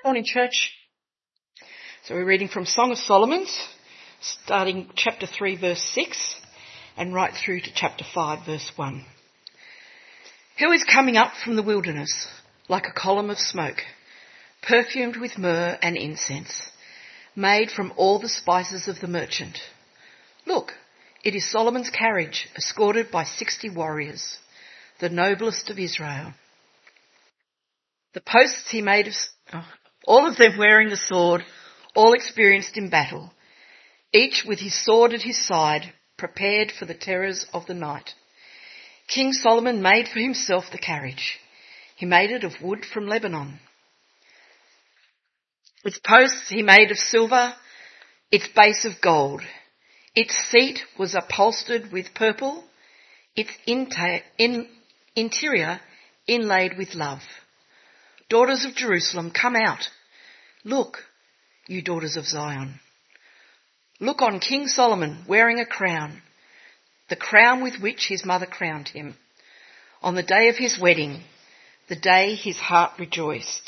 Morning, church. So we're reading from Song of Solomon, starting chapter 3, verse 6, and right through to chapter 5, verse 1. Who is coming up from the wilderness like a column of smoke, perfumed with myrrh and incense, made from all the spices of the merchant? Look, it is Solomon's carriage, escorted by 60 warriors, the noblest of Israel. The posts he made of... all of them wearing the sword, all experienced in battle, each with his sword at his side, prepared for the terrors of the night. King Solomon made for himself the carriage. He made it of wood from Lebanon. Its posts he made of silver, its base of gold. Its seat was upholstered with purple, its interior inlaid with love. Daughters of Jerusalem, come out. Look, you daughters of Zion. Look on King Solomon wearing a crown, the crown with which his mother crowned him, on the day of his wedding, the day his heart rejoiced.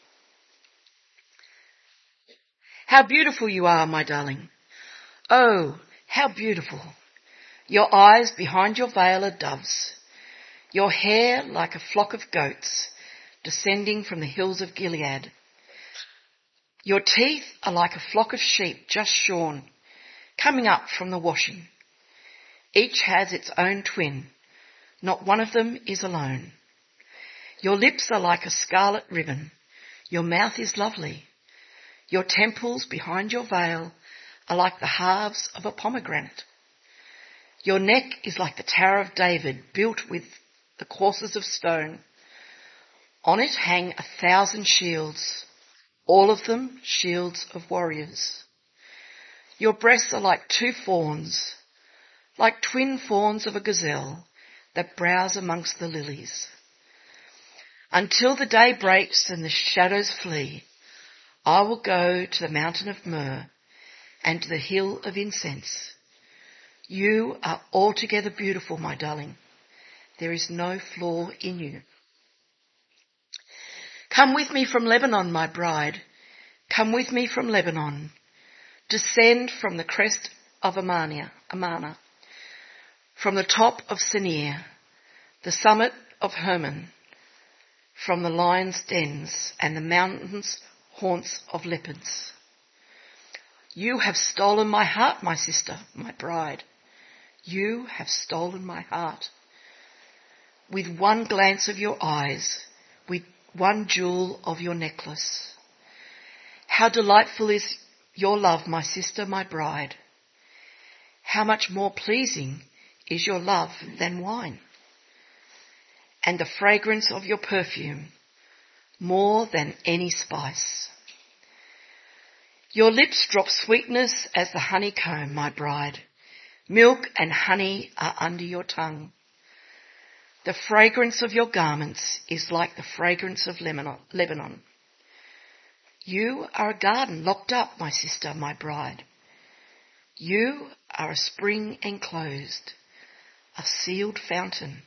How beautiful you are, my darling. Oh, how beautiful. Your eyes behind your veil are doves, your hair like a flock of goats descending from the hills of Gilead. Your teeth are like a flock of sheep just shorn, coming up from the washing. Each has its own twin. Not one of them is alone. Your lips are like a scarlet ribbon. Your mouth is lovely. Your temples behind your veil are like the halves of a pomegranate. Your neck is like the Tower of David, built with the courses of stone. On it hang 1,000 shields, all of them shields of warriors. Your breasts are like 2 fawns, like twin fawns of a gazelle that browse amongst the lilies. Until the day breaks and the shadows flee, I will go to the mountain of myrrh and to the hill of incense. You are altogether beautiful, my darling. There is no flaw in you. Come with me from Lebanon, my bride. Come with me from Lebanon. Descend from the crest of Amana, from the top of Senir, the summit of Hermon, from the lions' dens and the mountains' haunts of leopards. You have stolen my heart, my sister, my bride. You have stolen my heart. With one glance of your eyes, with one jewel of your necklace. How delightful is your love, my sister, my bride. How much more pleasing is your love than wine, and the fragrance of your perfume more than any spice. Your lips drop sweetness as the honeycomb, my bride. Milk and honey are under your tongue. The fragrance of your garments is like the fragrance of Lebanon. You are a garden locked up, my sister, my bride. You are a spring enclosed, a sealed fountain.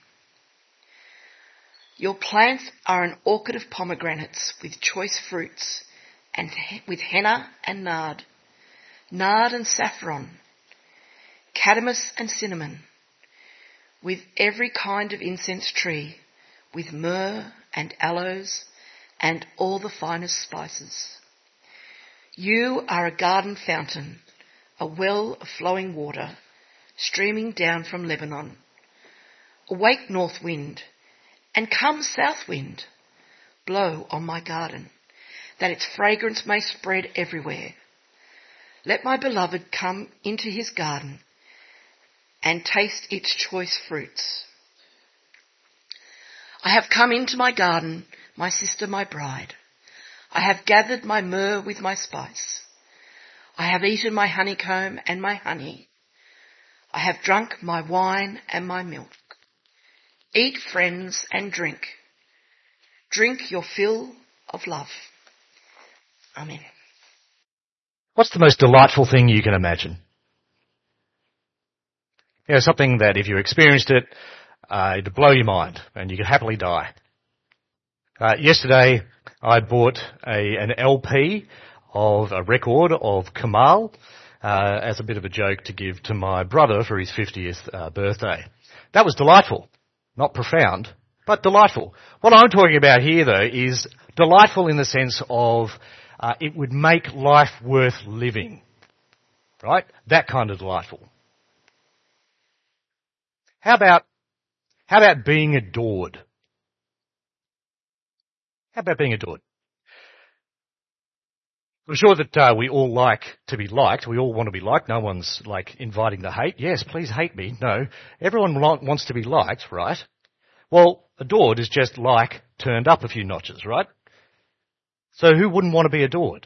Your plants are an orchard of pomegranates with choice fruits, and with henna and nard and saffron, cadamus and cinnamon, with every kind of incense tree, with myrrh and aloes and all the finest spices. You are a garden fountain, a well of flowing water, streaming down from Lebanon. Awake, north wind, and come, south wind. Blow on my garden, that its fragrance may spread everywhere. Let my beloved come into his garden and taste its choice fruits. I have come into my garden, my sister, my bride. I have gathered my myrrh with my spice. I have eaten my honeycomb and my honey. I have drunk my wine and my milk. Eat, friends, and drink. Drink your fill of love. Amen. What's the most delightful thing you can imagine? You know, something that if you experienced it, it'd blow your mind and you could happily die. Yesterday I bought an LP of a record of Kamal as a bit of a joke to give to my brother for his 50th birthday. That was delightful. Not profound, but delightful. What I'm talking about here, though, is delightful in the sense of it would make life worth living. Right? That kind of delightful. How about being adored? How about being adored? I'm sure that we all like to be liked. We all want to be liked. No one's like inviting the hate. Yes, please hate me. No. Everyone wants to be liked, right? Well, adored is just like turned up a few notches, right? So who wouldn't want to be adored?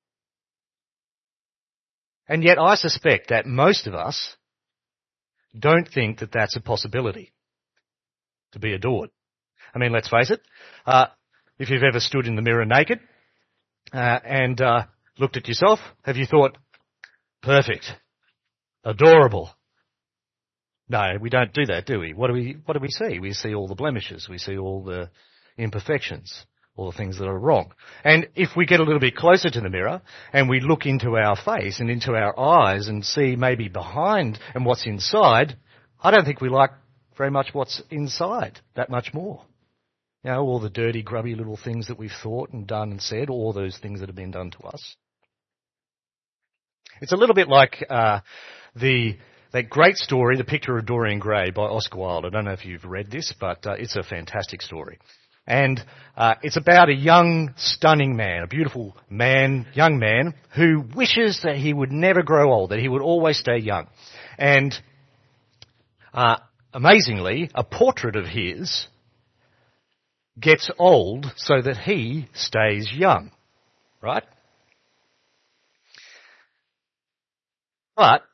And yet I suspect that most of us don't think that that's a possibility, to be adored. I mean, let's face it. If you've ever stood in the mirror naked and looked at yourself, have you thought, perfect, adorable? No, we don't do that, do we? What do we see? We see all the blemishes. We see all the imperfections, all the things that are wrong. And if we get a little bit closer to the mirror and we look into our face and into our eyes and see maybe behind and what's inside, I don't think we like very much what's inside that much more. You know, all the dirty, grubby little things that we've thought and done and said, all those things that have been done to us. It's a little bit like that great story, The Picture of Dorian Gray by Oscar Wilde. I don't know if you've read this, but it's a fantastic story. And it's about a young, stunning man, a beautiful man, young man, who wishes that he would never grow old, that he would always stay young. And amazingly, a portrait of his gets old so that he stays young, right? But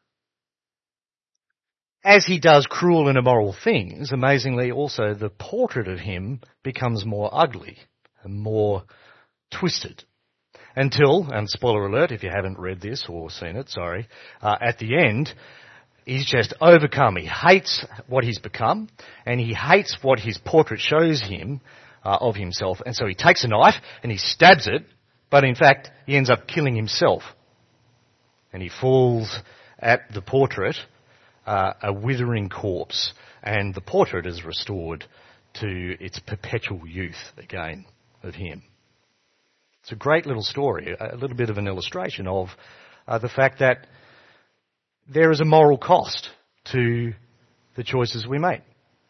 as he does cruel and immoral things, amazingly also the portrait of him becomes more ugly and more twisted. Until, and spoiler alert if you haven't read this or seen it, sorry, at the end, he's just overcome. He hates what he's become and he hates what his portrait shows him of himself. And so he takes a knife and he stabs it, but in fact he ends up killing himself. And he falls at the portrait, a withering corpse, and the portrait is restored to its perpetual youth again of him. It's a great little story, a little bit of an illustration of the fact that there is a moral cost to the choices we make.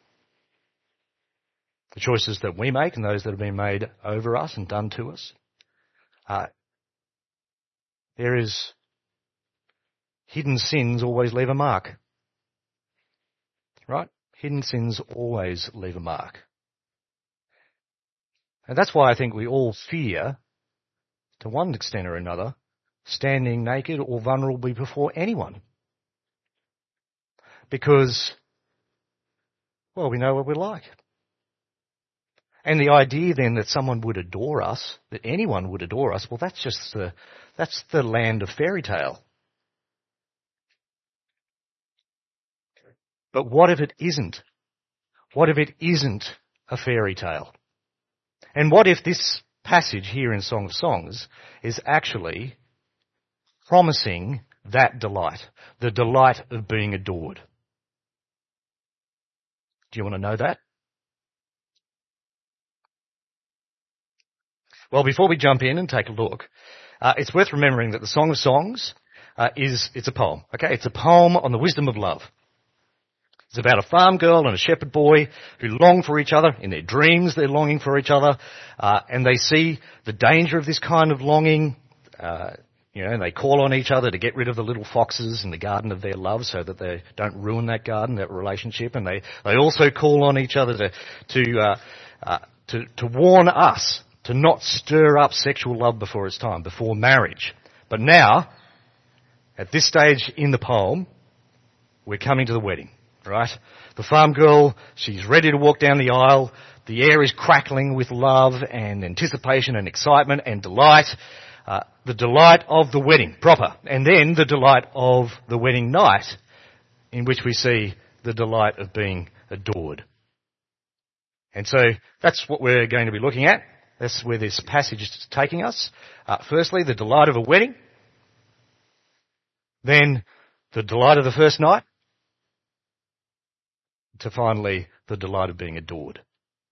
The choices that we make and those that have been made over us and done to us. There is hidden sins always leave a mark. Right? Hidden sins always leave a mark. And that's why I think we all fear, to one extent or another, standing naked or vulnerable before anyone. Because, well, we know what we're like. And the idea then that someone would adore us, that anyone would adore us, well, that's the land of fairy tale. But what if it isn't? What if it isn't a fairy tale? And what if this passage here in Song of Songs is actually promising that delight, the delight of being adored? Do you want to know that? Well, before we jump in and take a look, it's worth remembering that the Song of Songs it's a poem. Okay, it's a poem on the wisdom of love. It's about a farm girl and a shepherd boy who long for each other. In their dreams, they're longing for each other, and they see the danger of this kind of longing. And they call on each other to get rid of the little foxes in the garden of their love, so that they don't ruin that garden, that relationship. And they also call on each other to warn us to not stir up sexual love before it's time, before marriage. But now, at this stage in the poem, we're coming to the wedding. Right? The farm girl, she's ready to walk down the aisle. The air is crackling with love and anticipation and excitement and delight. The delight of the wedding, proper. And then the delight of the wedding night, in which we see the delight of being adored. And so that's what we're going to be looking at. That's where this passage is taking us. Firstly, the delight of a wedding. Then the delight of the first night. To finally, the delight of being adored.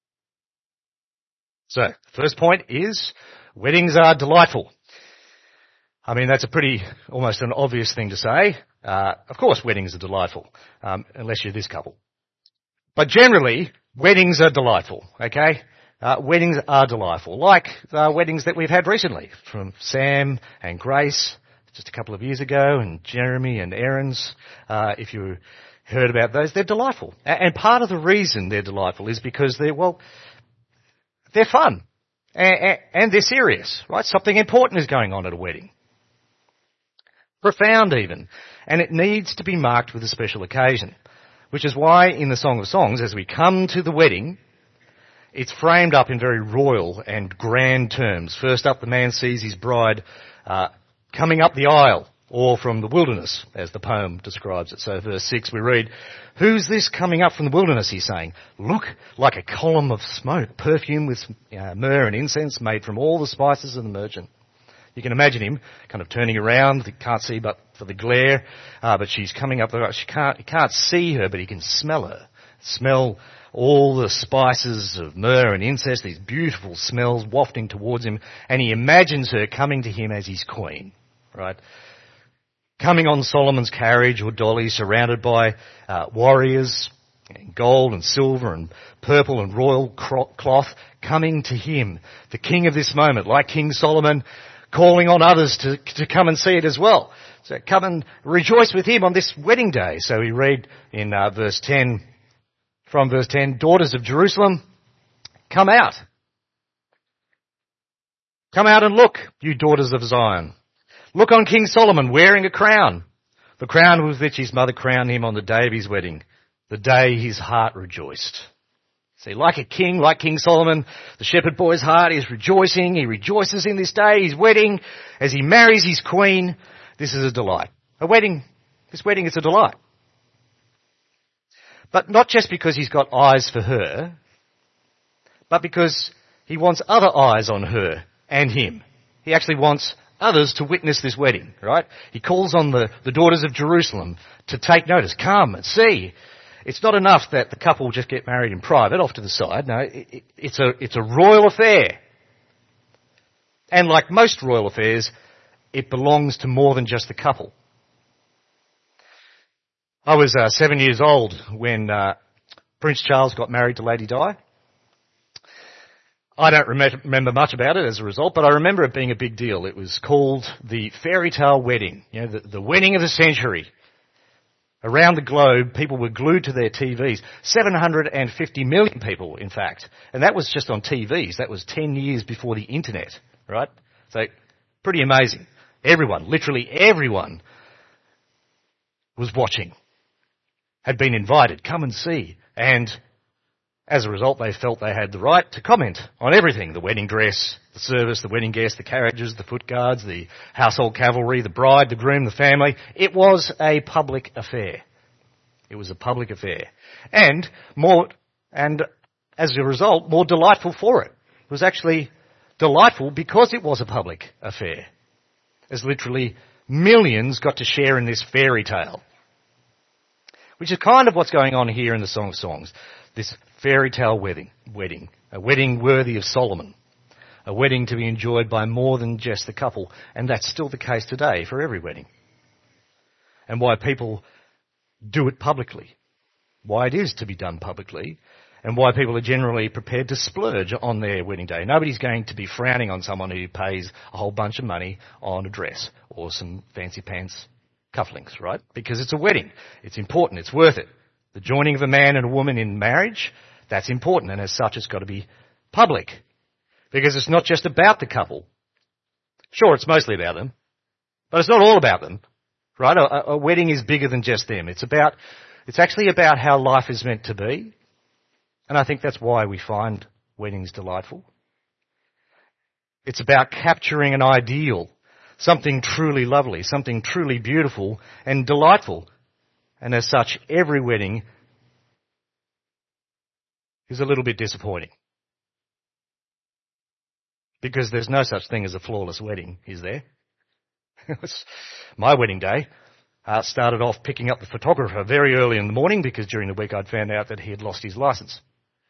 So, the first point is, weddings are delightful. I mean, that's almost an obvious thing to say. Of course, weddings are delightful, unless you're this couple. But generally, weddings are delightful, okay? Weddings are delightful, like the weddings that we've had recently from Sam and Grace just a couple of years ago, and Jeremy and Erin's. If you heard about those, they're delightful. And part of the reason they're delightful is because they're fun. And they're serious, right? Something important is going on at a wedding. Profound even. And it needs to be marked with a special occasion. Which is why in the Song of Songs, as we come to the wedding, it's framed up in very royal and grand terms. First up, the man sees his bride coming up the aisle, or from the wilderness, as the poem describes it. So verse 6 we read, "Who's this coming up from the wilderness?" he's saying. "Look, like a column of smoke, perfume with myrrh and incense made from all the spices of the merchant." You can imagine him kind of turning around. He can't see but for the glare, but she's coming up. He can't see her, but he can smell her. Smell all the spices of myrrh and incense, these beautiful smells wafting towards him, and he imagines her coming to him as his queen, right? Coming on Solomon's carriage or dolly, surrounded by warriors, in gold and silver and purple and royal cloth, coming to him, the king of this moment, like King Solomon, calling on others to come and see it as well. So come and rejoice with him on this wedding day. So we read in verse 10, from verse 10, "Daughters of Jerusalem, come out. Come out and look, you daughters of Zion. Look on King Solomon wearing a crown, the crown with which his mother crowned him on the day of his wedding, the day his heart rejoiced." See, like a king, like King Solomon, the shepherd boy's heart is rejoicing. He rejoices in this day, his wedding, as he marries his queen. This is a delight. This wedding is a delight. But not just because he's got eyes for her, but because he wants other eyes on her and him. He actually wants others to witness this wedding, right? He calls on the daughters of Jerusalem to take notice. Come and see. It's not enough that the couple just get married in private off to the side. No, it's a royal affair. And like most royal affairs, it belongs to more than just the couple. I was 7 years old when Prince Charles got married to Lady Di. I don't remember much about it as a result, but I remember it being a big deal. It was called the fairy tale wedding, the wedding of the century. Around the globe, people were glued to their TVs. 750 million people, in fact. And that was just on TVs. That was 10 years before the internet, right? So, pretty amazing. Everyone, literally everyone, was watching. Had been invited, come and see. And as a result, they felt they had the right to comment on everything. The wedding dress, the service, the wedding guests, the carriages, the foot guards, the household cavalry, the bride, the groom, the family. It was a public affair. It was a public affair. And as a result, more delightful for it. It was actually delightful because it was a public affair. As literally millions got to share in this fairy tale. Which is kind of what's going on here in the Song of Songs. This fairy tale wedding, a wedding worthy of Solomon, a wedding to be enjoyed by more than just the couple, and that's still the case today for every wedding. And why people do it publicly, why it is to be done publicly, and why people are generally prepared to splurge on their wedding day. Nobody's going to be frowning on someone who pays a whole bunch of money on a dress or some fancy pants cufflinks, right? Because it's a wedding. It's important. It's worth it. The joining of a man and a woman in marriage, that's important, and as such it's got to be public. Because it's not just about the couple. Sure, it's mostly about them, but it's not all about them, right? A wedding is bigger than just them. It's actually about how life is meant to be, and I think that's why we find weddings delightful. It's about capturing an ideal, something truly lovely, something truly beautiful and delightful. And as such, every wedding is a little bit disappointing. because there's no such thing as a flawless wedding, is there? It was my wedding day. Started off picking up the photographer very early in the morning because during the week I'd found out that he had lost his license.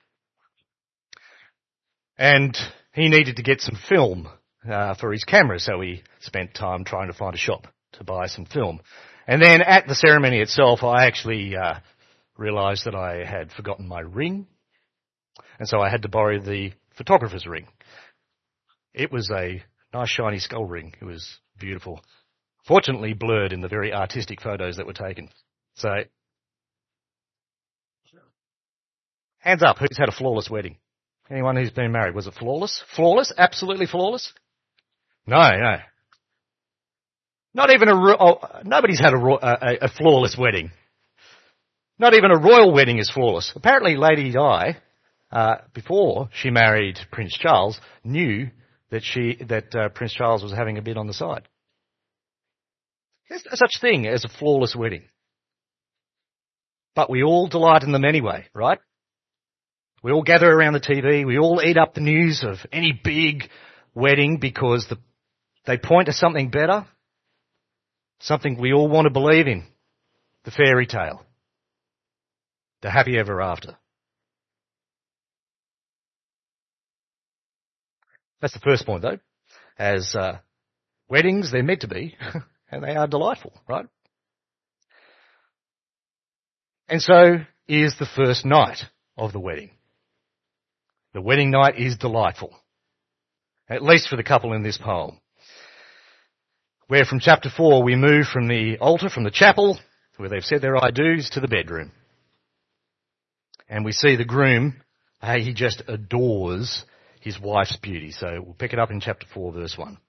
And he needed to get some film for his camera, so he spent time trying to find a shop to buy some film. And then at the ceremony itself, I actually realised that I had forgotten my ring, and so I had to borrow the photographer's ring. It was a nice shiny skull ring. It was beautiful. Fortunately blurred in the very artistic photos that were taken. So, hands up, who's had a flawless wedding? Anyone who's been married, was it flawless? Flawless? Absolutely flawless? No. Not even nobody's had a flawless wedding. Not even a royal wedding is flawless. Apparently Lady Di, before she married Prince Charles, knew that Prince Charles was having a bit on the side. There's no such thing as a flawless wedding. But we all delight in them anyway, right? We all gather around the TV. We all eat up the news of any big wedding because they point to something better, something we all want to believe in, the fairy tale, the happy ever after. That's the first point, though. As weddings, they're meant to be, and they are delightful, right? And so is the first night of the wedding. The wedding night is delightful, at least for the couple in this poem, where from chapter 4 we move from the altar, from the chapel, where they've said their I do's, to the bedroom. And we see the groom, he just adores his wife's beauty. So we'll pick it up in chapter 4, verse 1.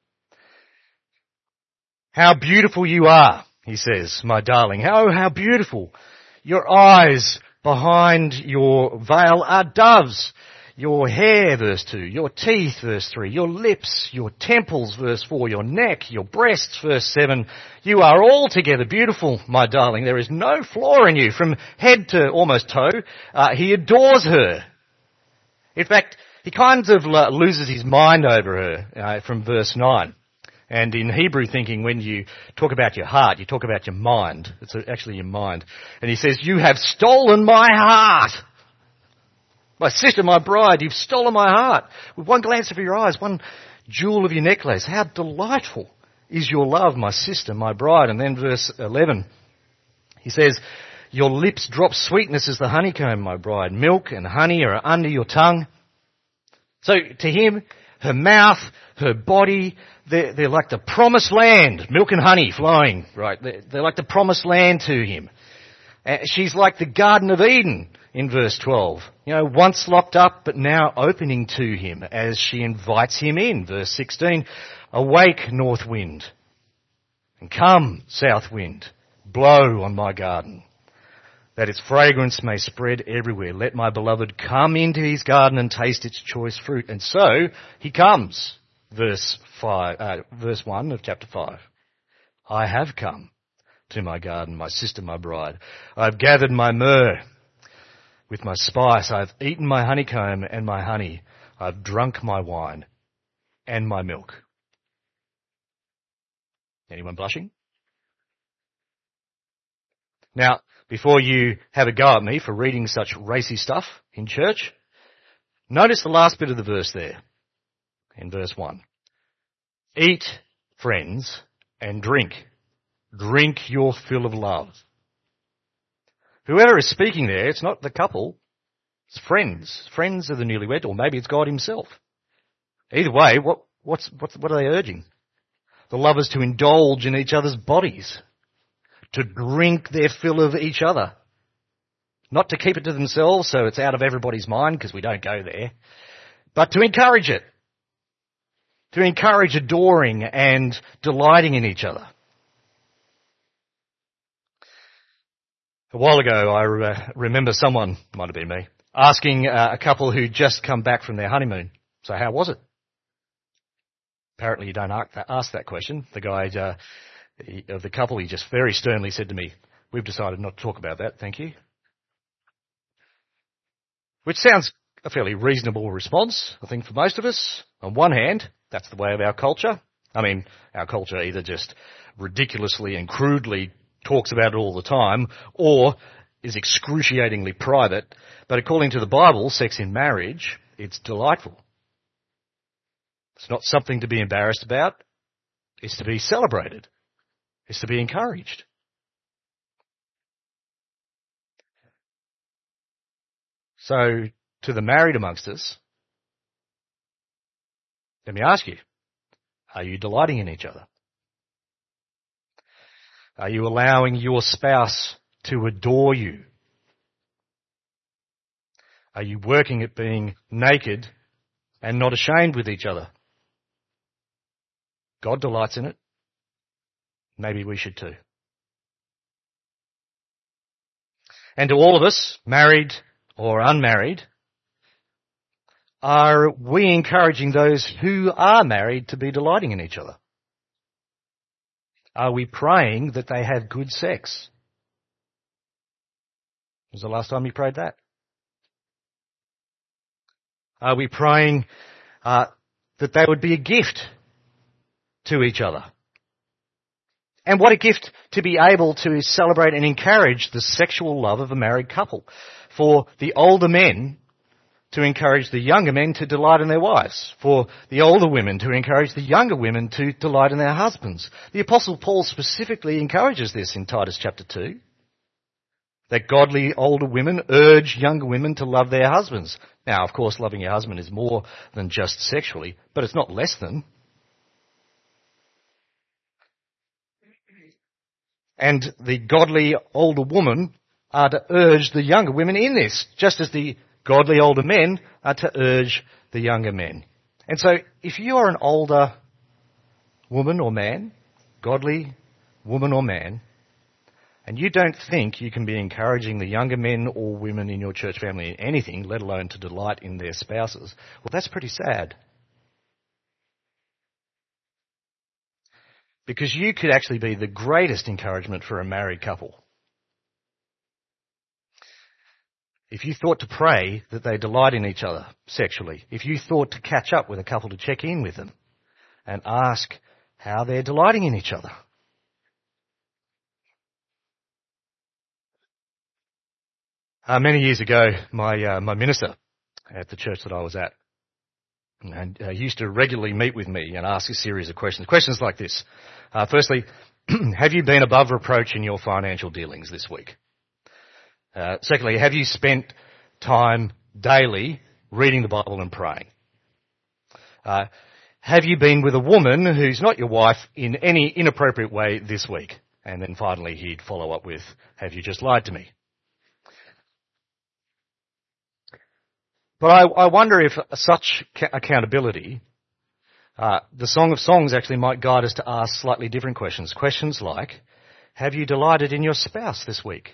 How beautiful you are, he says, my darling. How beautiful. Your eyes behind your veil are doves. Your hair, verse 2. Your teeth, verse 3. Your lips, your temples, verse 4. Your neck, your breasts, verse 7. You are altogether beautiful, my darling. There is no flaw in you. From head to almost toe, he adores her. In fact, he kind of loses his mind over her from verse 9. And in Hebrew thinking, when you talk about your heart, you talk about your mind. It's actually your mind. And he says, you have stolen my heart. My sister, my bride, you've stolen my heart. With one glance of your eyes, one jewel of your necklace. How delightful is your love, my sister, my bride. And then verse 11, he says, your lips drop sweetness as the honeycomb, my bride. Milk and honey are under your tongue. So to him, her mouth, her body, they're like the promised land, milk and honey flowing, right? They're like the promised land to him. She's like the Garden of Eden in verse 12. You know, once locked up, but now opening to him as she invites him in. Verse 16, awake, north wind, and come, south wind, blow on my garden, that its fragrance may spread everywhere. Let my beloved come into his garden and taste its choice fruit. And so he comes. Verse 1 of chapter 5. I have come to my garden, my sister, my bride. I've gathered my myrrh with my spice. I've eaten my honeycomb and my honey. I've drunk my wine and my milk. Anyone blushing? Now, before you have a go at me for reading such racy stuff in church, notice the last bit of the verse there, in verse 1. Eat, friends, and drink. Drink your fill of love. Whoever is speaking there, it's not the couple, it's friends. Friends of the newlywed, or maybe it's God himself. Either way, what are they urging? The lovers to indulge in each other's bodies, to drink their fill of each other. Not to keep it to themselves so it's out of everybody's mind, because we don't go there, but to encourage it. To encourage adoring and delighting in each other. A while ago, I remember someone, might have been me, asking a couple who'd just come back from their honeymoon, so how was it? Apparently you don't ask that question. The guy of the couple, he just very sternly said to me, we've decided not to talk about that, thank you. Which sounds a fairly reasonable response, I think, for most of us. On one hand, that's the way of our culture. I mean, our culture either just ridiculously and crudely talks about it all the time, or is excruciatingly private. But according to the Bible, sex in marriage, it's delightful. It's not something to be embarrassed about. It's to be celebrated. It's to be encouraged. So, to the married amongst us, let me ask you, are you delighting in each other? Are you allowing your spouse to adore you? Are you working at being naked and not ashamed with each other? God delights in it. Maybe we should too. And to all of us, married or unmarried, are we encouraging those who are married to be delighting in each other? Are we praying that they have good sex? When was the last time you prayed that? Are we praying that they would be a gift to each other? And what a gift to be able to celebrate and encourage the sexual love of a married couple. For the older men to encourage the younger men to delight in their wives. For the older women to encourage the younger women to delight in their husbands. The Apostle Paul specifically encourages this in Titus chapter 2. That godly older women urge younger women to love their husbands. Now, of course, loving your husband is more than just sexually, but it's not less than. And the godly older woman are to urge the younger women in this, just as the godly older men are to urge the younger men. And so, if you are an older woman or man, godly woman or man, and you don't think you can be encouraging the younger men or women in your church family in anything, let alone to delight in their spouses, well, that's pretty sad. Because you could actually be the greatest encouragement for a married couple. If you thought to pray that they delight in each other sexually, if you thought to catch up with a couple to check in with them and ask how they're delighting in each other. Many years ago, my minister at the church that I was at and used to regularly meet with me and ask a series of questions. Questions like this. Firstly, have you been above reproach in your financial dealings this week? Secondly, have you spent time daily reading the Bible and praying? Have you been with a woman who's not your wife in any inappropriate way this week? And then finally he'd follow up with, have you just lied to me? But I wonder if such accountability, the Song of Songs actually might guide us to ask slightly different questions. Questions like, have you delighted in your spouse this week?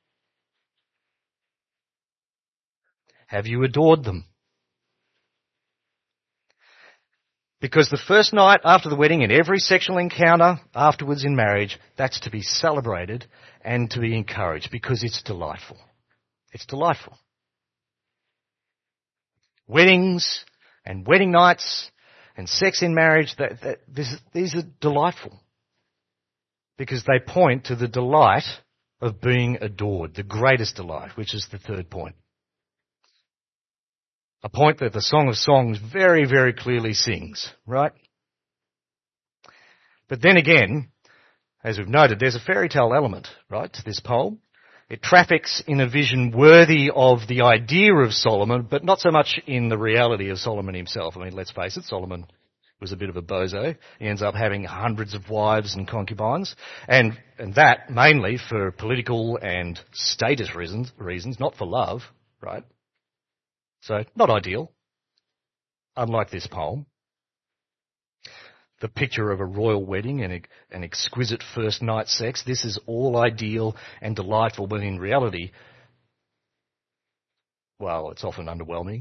Have you adored them? Because the first night after the wedding and every sexual encounter afterwards in marriage, that's to be celebrated and to be encouraged because it's delightful. It's delightful. Weddings and wedding nights and sex in marriage, these are delightful because they point to the delight of being adored, the greatest delight, which is the third point. A point that the Song of Songs very, very clearly sings, right? But then again, as we've noted, there's a fairy tale element, right, to this poem. It traffics in a vision worthy of the idea of Solomon, but not so much in the reality of Solomon himself. I mean, let's face it, Solomon was a bit of a bozo. He ends up having hundreds of wives and concubines, and that mainly for political and status reasons, not for love, right? So, not ideal, unlike this poem. The picture of a royal wedding and an exquisite first night sex, this is all ideal and delightful, but in reality, well, it's often underwhelming.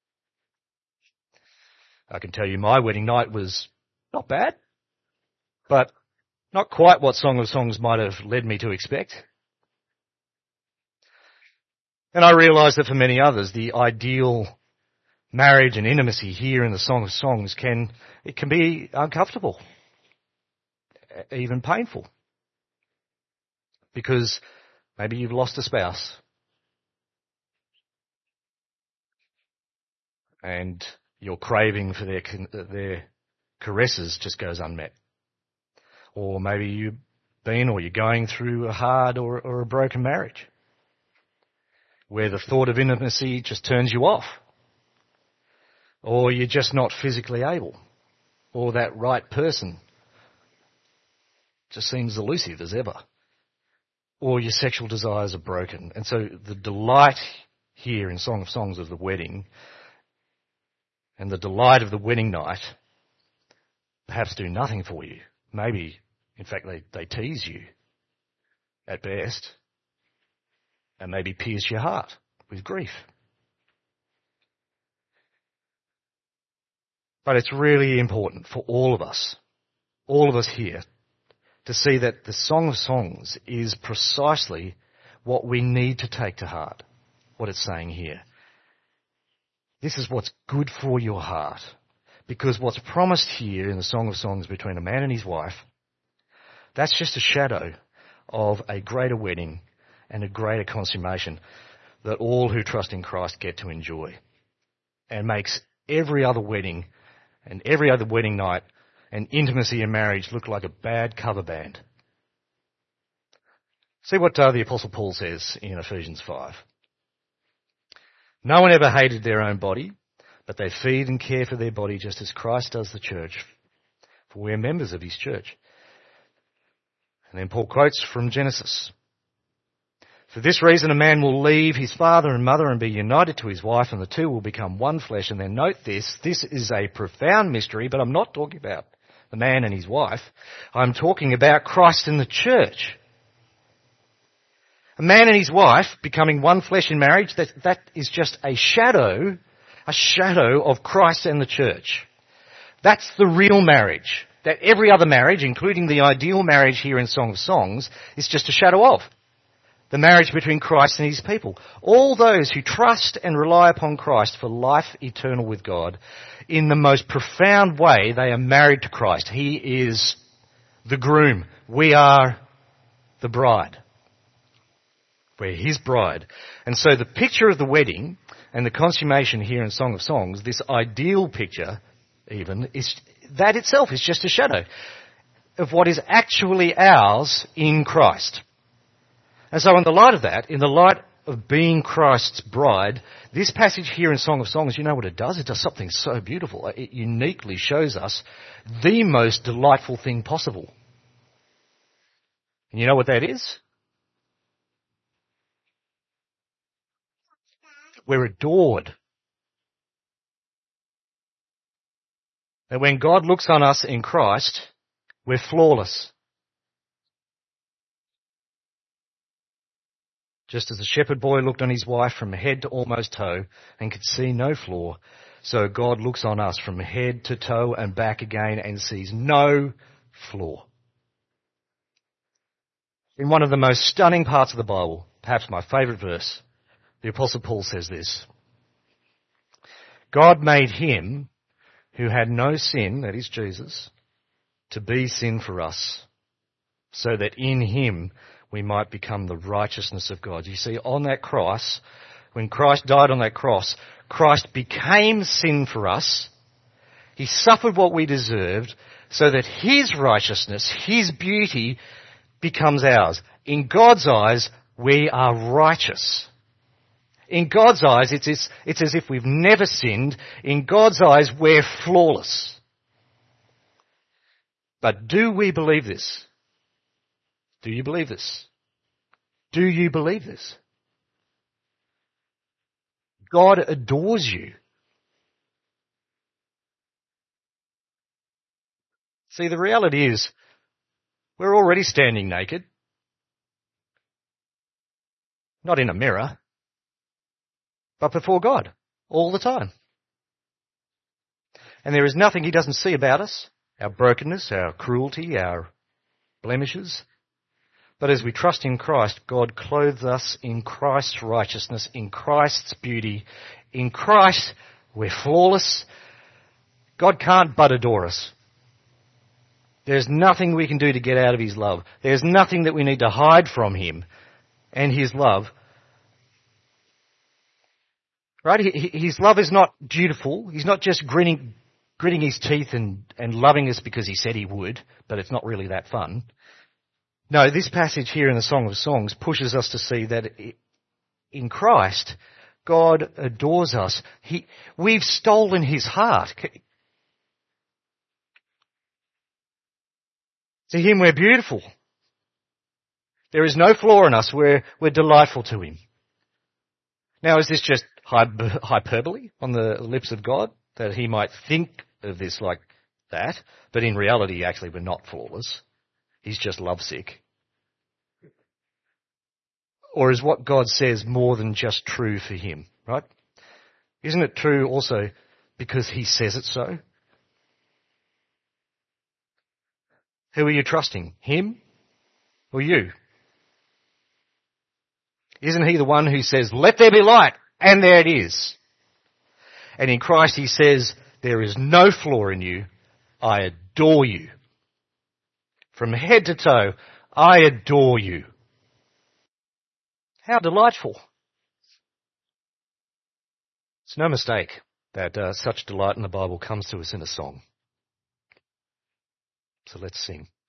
I can tell you my wedding night was not bad, but not quite what Song of Songs might have led me to expect. And I realise that for many others, the ideal Marriage and intimacy here in the Song of Songs can be uncomfortable, even painful, because maybe you've lost a spouse and your craving for their caresses just goes unmet. Or maybe you've been or you're going through a hard or a broken marriage where the thought of intimacy just turns you off. Or you're just not physically able. Or that right person just seems elusive as ever. Or your sexual desires are broken. And so the delight here in Song of Songs of the wedding and the delight of the wedding night perhaps do nothing for you. Maybe, in fact, they tease you at best and maybe pierce your heart with grief. But it's really important for all of us here, to see that the Song of Songs is precisely what we need to take to heart, what it's saying here. This is what's good for your heart, because what's promised here in the Song of Songs between a man and his wife, that's just a shadow of a greater wedding and a greater consummation that all who trust in Christ get to enjoy, and makes every other wedding and every other wedding night and intimacy in marriage look like a bad cover band. See what the Apostle Paul says in Ephesians 5. No one ever hated their own body, but they feed and care for their body just as Christ does the church, for we're members of his church. And then Paul quotes from Genesis. For this reason, a man will leave his father and mother and be united to his wife, and the two will become one flesh. And then note this is a profound mystery, but I'm not talking about the man and his wife. I'm talking about Christ and the church. A man and his wife becoming one flesh in marriage, that is just a shadow of Christ and the church. That's the real marriage, that every other marriage, including the ideal marriage here in Song of Songs, is just a shadow of. The marriage between Christ and his people. All those who trust and rely upon Christ for life eternal with God, in the most profound way, they are married to Christ. He is the groom. We are the bride. We're his bride. And so the picture of the wedding and the consummation here in Song of Songs, this ideal picture even, that itself is just a shadow of what is actually ours in Christ. And so in the light of that, in the light of being Christ's bride, this passage here in Song of Songs, you know what it does? It does something so beautiful. It uniquely shows us the most delightful thing possible. And you know what that is? We're adored. That when God looks on us in Christ, we're flawless. Just as the shepherd boy looked on his wife from head to almost toe and could see no flaw, so God looks on us from head to toe and back again and sees no flaw. In one of the most stunning parts of the Bible, perhaps my favourite verse, the Apostle Paul says this: God made him who had no sin, that is Jesus, to be sin for us, so that in him we might become the righteousness of God. You see, on that cross, when Christ died on that cross, Christ became sin for us. He suffered what we deserved so that his righteousness, his beauty becomes ours. In God's eyes, we are righteous. In God's eyes, it's as if we've never sinned. In God's eyes, we're flawless. But do we believe this? Do you believe this? Do you believe this? God adores you. See, the reality is, we're already standing naked. Not in a mirror, but before God, all the time. And there is nothing he doesn't see about us, our brokenness, our cruelty, our blemishes. But as we trust in Christ, God clothes us in Christ's righteousness, in Christ's beauty, in Christ We're flawless. God can't but adore us. There's nothing we can do to get out of his love. There's nothing that we need to hide from him and his love. Right? His love is not dutiful. He's not just gritting his teeth and loving us because he said he would, but it's not really that fun. No, this passage here in the Song of Songs pushes us to see that in Christ, God adores us. We've stolen his heart. To him we're beautiful. There is no flaw in us. We're delightful to him. Now, is this just hyperbole on the lips of God, that he might think of this like that? But in reality, actually, we're not flawless. He's just lovesick. Or is what God says more than just true for him, right? Isn't it true also because he says it so? Who are you trusting, him or you? Isn't he the one who says, let there be light, and there it is? And in Christ he says, there is no flaw in you. I adore you. From head to toe, I adore you. How delightful. It's no mistake that such delight in the Bible comes to us in a song. So let's sing.